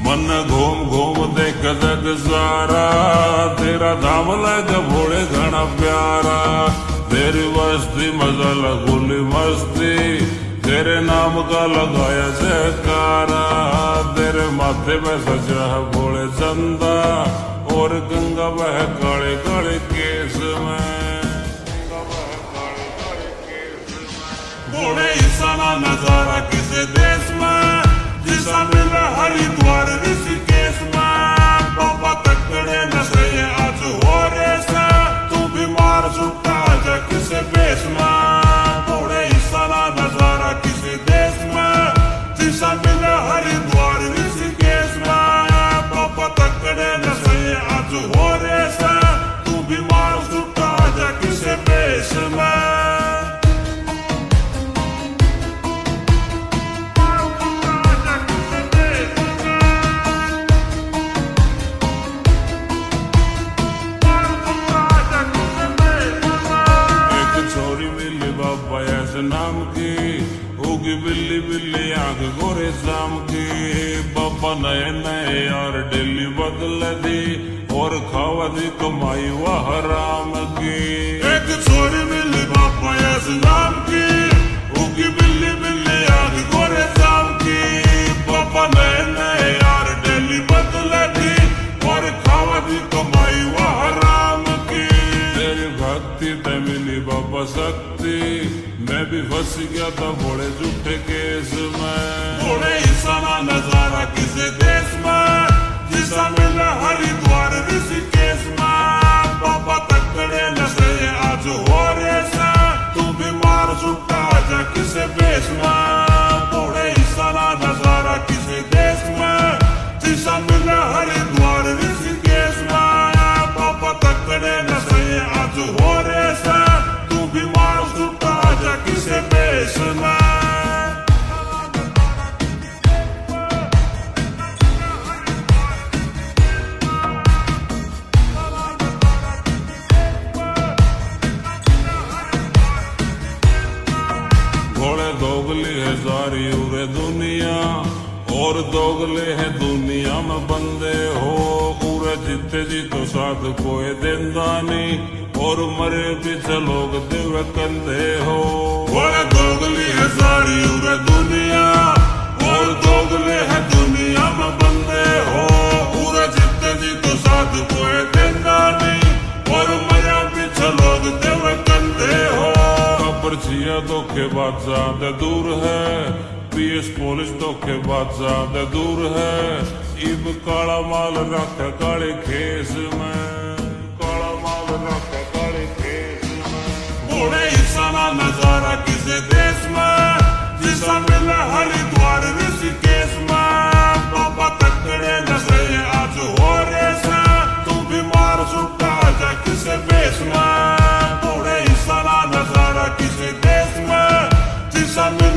मन घूम घूम देख जग सारा, तेरा धाम लग भोले घना प्यारा। तेरी बस्ती मजा लगुली मस्ती, तेरे नाम का लगाया जयकारा। तेरे माथे पे सजा है भोले चंदा, और गंगा बह काले काले केस में। भोले ईसा ना नजारा किसे देश में, जिसा मिला हरिद्वार ऋषिकेश में। बाबा तकड़े नशे आज हो रे से, तू बीमार सुटा जा किसे बेस में। भोले ईसा ना नजारा किसे देश में, जिसा मिला हरिद्वार ऋषिकेश में। बाबा तकड़े नशे आज हो रे से, तू बीमार सुटा जा किसे बेस में। नाम की होगी बिल्ली बिल्ली आंख गोरे शाम की। बाबा नए नए यार डेली बदल दी, और खावा दी कमाई वह हराम की। एक छोरी मिली बाबा ऐसे नाम की, होगी बिल्ली बिल्ली आंख गोरे शाम की। बाबा नए नए यार डेली बदल दी, और खावा दी कमाई वह हराम की। तेरी भक्ति ते मिली बाबा शक्ति, मैं भी फंस गया था भोले झूठे केस में। भोले ईसा ना नजारा किसे देश में, जिसा मिला हरिद्वार ऋषिकेश में। बाबा तकड़े नशे आज हो रे से, तू बीमार सुटा जा किसे बेस में। भोले ईसा ना नजारा किसे देश में, जिसा मिला हरिद्वार ऋषिकेश में। बाबा तकड़े नशे आज हो रे से, तू बीमार सुटा जा किसे बेस में। घोड़े दोगली है सारी उरे दुनिया, और दोगले है दुनिया में बंदे हो। पूरे जीते जी तो साथ कोई देंदा नहीं, और मरे पीछे लोग दिव कंधे हो। घोड़े दोगली है सारी उरे दुनिया, और दोगले है दुनिया में बंदे हो। पूरे जीते जी तो साथ कोई देंदा नहीं, और मरे पीछे लोग दिव कंधे हो। पर्चिया धोखे बादशाह दे दूर है, पीएस पुलिस धोखे बादशाह दे दूर है। इब काला माल रख काले खेस में, काला माल रख काले खेस में। भोले ईसा ना नजारा किसे देश में, जिसा मिला हरिद्वार ऋषिकेश में। बाबा तकड़े नशे आज हो रे से, तू बीमार सुटा जा किसे बेस में। भोले ईसा ना नजारा किसे देश में, जिसा